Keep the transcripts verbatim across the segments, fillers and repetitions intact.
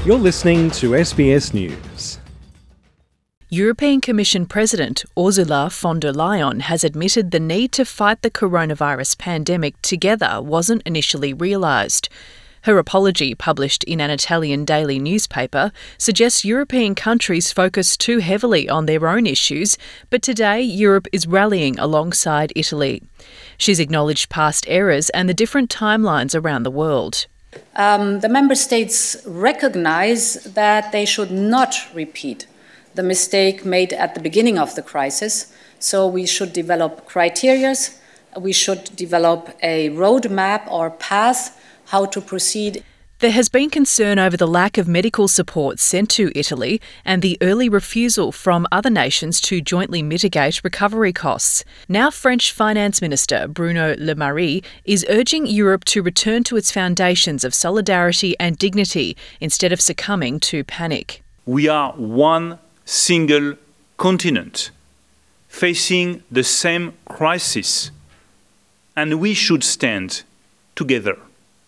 You're listening to S B S News. European Commission President Ursula von der Leyen has admitted the need to fight the coronavirus pandemic together wasn't initially realised. Her apology, published in an Italian daily newspaper, suggests European countries focus too heavily on their own issues, but today Europe is rallying alongside Italy. She's acknowledged past errors and the different timelines around the world. Um, the member states recognise that they should not repeat the mistake made at the beginning of the crisis. So we should develop criteria, we should develop a roadmap or path how to proceed. There has been concern over the lack of medical support sent to Italy and the early refusal from other nations to jointly mitigate recovery costs. Now French Finance Minister Bruno Le Maire is urging Europe to return to its foundations of solidarity and dignity instead of succumbing to panic. We are one single continent facing the same crisis, and we should stand together.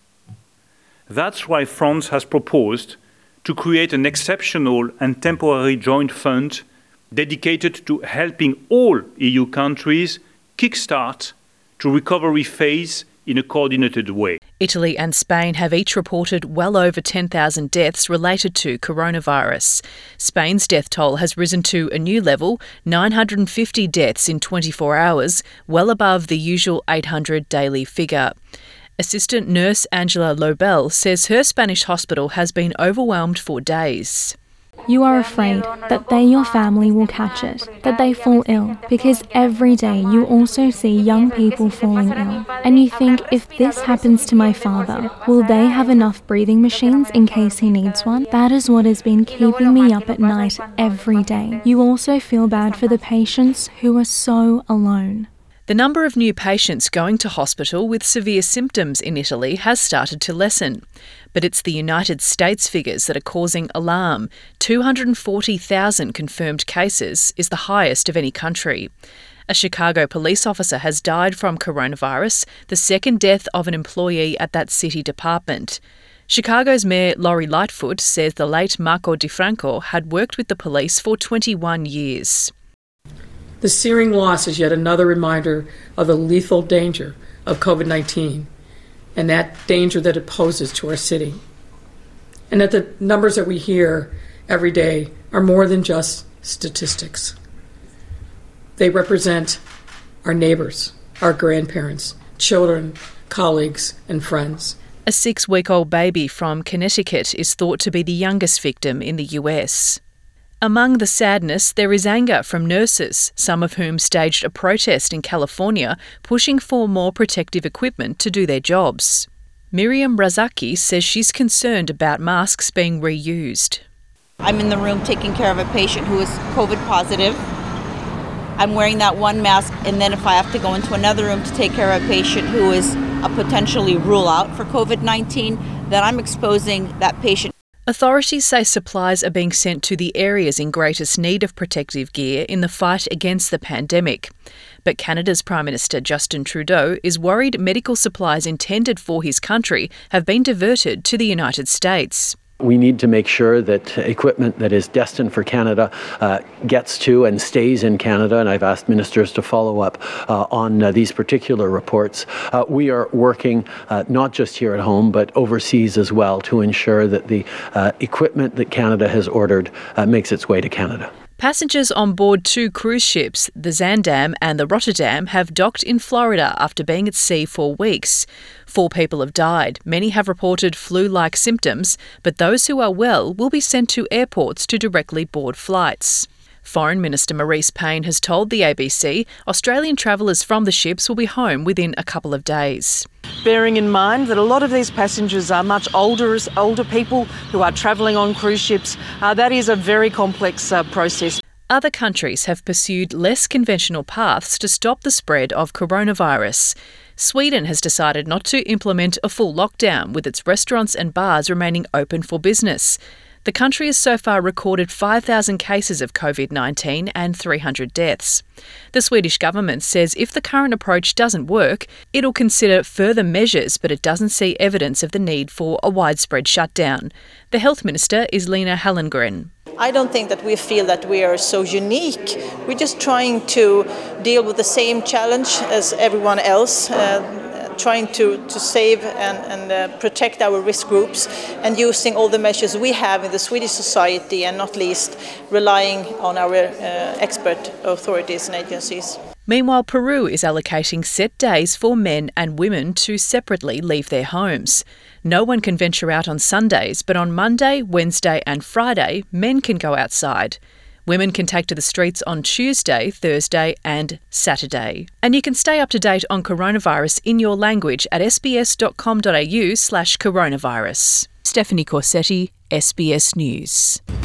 That's why France has proposed to create an exceptional and temporary joint fund dedicated to helping all E U countries kickstart the recovery phase in a coordinated way. Italy and Spain have each reported well over ten thousand deaths related to coronavirus. Spain's death toll has risen to a new level, nine hundred fifty deaths in twenty-four hours, well above the usual eight hundred daily figure. Assistant nurse Angela Lobel says her Spanish hospital has been overwhelmed for days. You are afraid that they, your family, will catch it, that they fall ill, because every day you also see young people falling ill. And you think, if this happens to my father, will they have enough breathing machines in case he needs one? That is what has been keeping me up at night every day. You also feel bad for the patients who are so alone. The number of new patients going to hospital with severe symptoms in Italy has started to lessen. But it's the United States figures that are causing alarm. two hundred forty thousand confirmed cases is the highest of any country. A Chicago police officer has died from coronavirus, the second death of an employee at that city department. Chicago's Mayor Lori Lightfoot says the late Marco DiFranco had worked with the police for twenty-one years. The searing loss is yet another reminder of the lethal danger of COVID nineteen and that danger that it poses to our city. And that the numbers that we hear every day are more than just statistics. They represent our neighbors, our grandparents, children, colleagues, and friends. A six-week-old baby from Connecticut is thought to be the youngest victim in the U S. Among the sadness, there is anger from nurses, some of whom staged a protest in California pushing for more protective equipment to do their jobs. Miriam Razaki says she's concerned about masks being reused. I'm in the room taking care of a patient who is COVID positive. I'm wearing that one mask, and then if I have to go into another room to take care of a patient who is a potentially rule out for COVID nineteen, then I'm exposing that patient. Authorities say supplies are being sent to the areas in greatest need of protective gear in the fight against the pandemic. But Canada's Prime Minister Justin Trudeau is worried medical supplies intended for his country have been diverted to the United States. We need to make sure that equipment that is destined for Canada uh, gets to and stays in Canada, and I've asked ministers to follow up uh, on uh, these particular reports. Uh, we are working uh, not just here at home, but overseas as well to ensure that the uh, equipment that Canada has ordered uh, makes its way to Canada. Passengers on board two cruise ships, the Zaandam and the Rotterdam, have docked in Florida after being at sea for weeks. Four people have died. Many have reported flu-like symptoms, but those who are well will be sent to airports to directly board flights. Foreign Minister Marise Payne has told the A B C Australian travellers from the ships will be home within a couple of days. Bearing in mind that a lot of these passengers are much older, older people who are travelling on cruise ships, uh, that is a very complex uh, process. Other countries have pursued less conventional paths to stop the spread of coronavirus. Sweden has decided not to implement a full lockdown, with its restaurants and bars remaining open for business. The country has so far recorded five thousand cases of COVID nineteen and three hundred deaths. The Swedish government says if the current approach doesn't work, it'll consider further measures, but it doesn't see evidence of the need for a widespread shutdown. The Health Minister is Lena Hallengren. I don't think that we feel that we are so unique. We're just trying to deal with the same challenge as everyone else, uh, trying to, to save and, and uh, protect our risk groups and using all the measures we have in the Swedish society and not least relying on our uh, expert authorities and agencies. Meanwhile, Peru is allocating set days for men and women to separately leave their homes. No one can venture out on Sundays, but on Monday, Wednesday and Friday, men can go outside. Women can take to the streets on Tuesday, Thursday and Saturday. And you can stay up to date on coronavirus in your language at sbs.com.au slash coronavirus. Stephanie Corsetti, S B S News.